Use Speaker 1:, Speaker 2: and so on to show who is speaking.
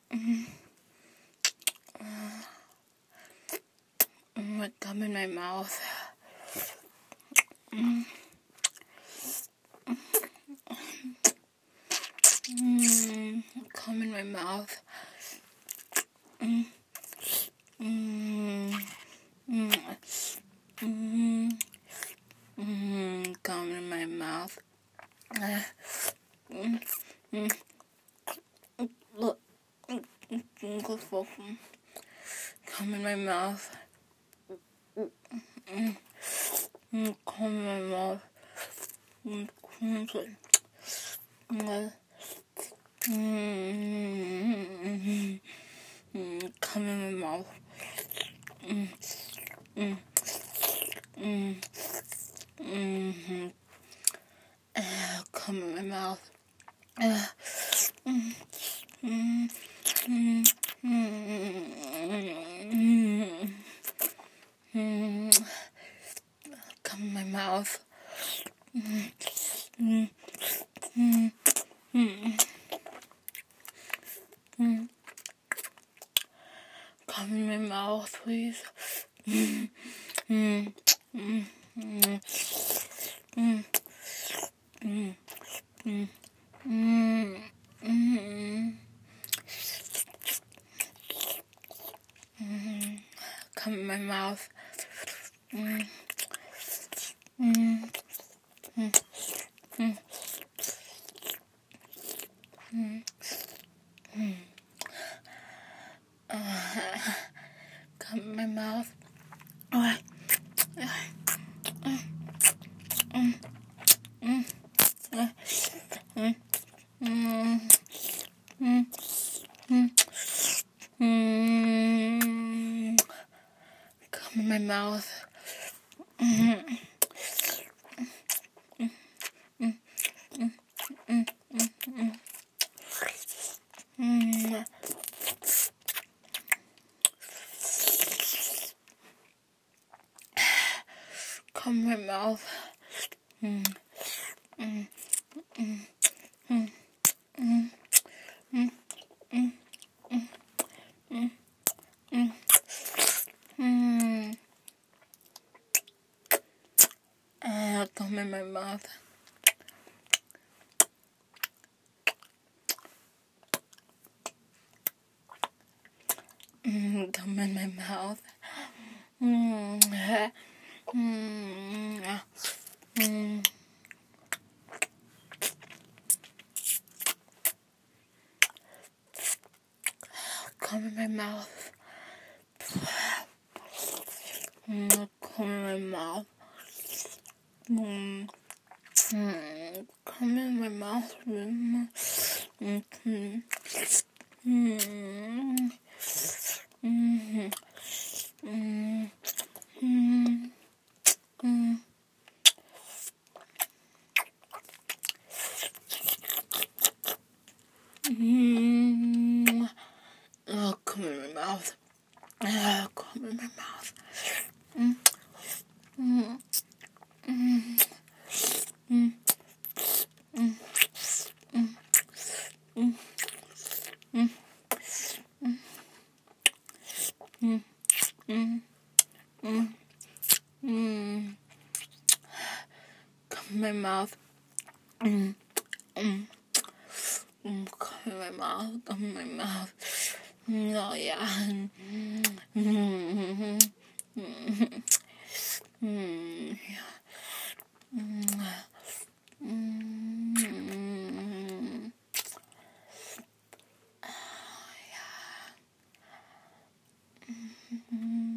Speaker 1: Gum in my mouth. Gum in my mouth. Gum in my mouth. Look, gum in my mouth. Gum in my mouth. Come in my mouth. Come in my mouth. Come in my mouth. Come in my mouth, please. Come in my mouth. Come in my mouth. Come in my mouth. Come in my mouth. Come in my mouth. Come in my mouth. Come in my mouth. Come in my mouth. Come in my mouth. Come in my mouth. Come in my mouth. Come in my mouth. Come in my mouth. Come in my mouth. Oh yeah. Yeah.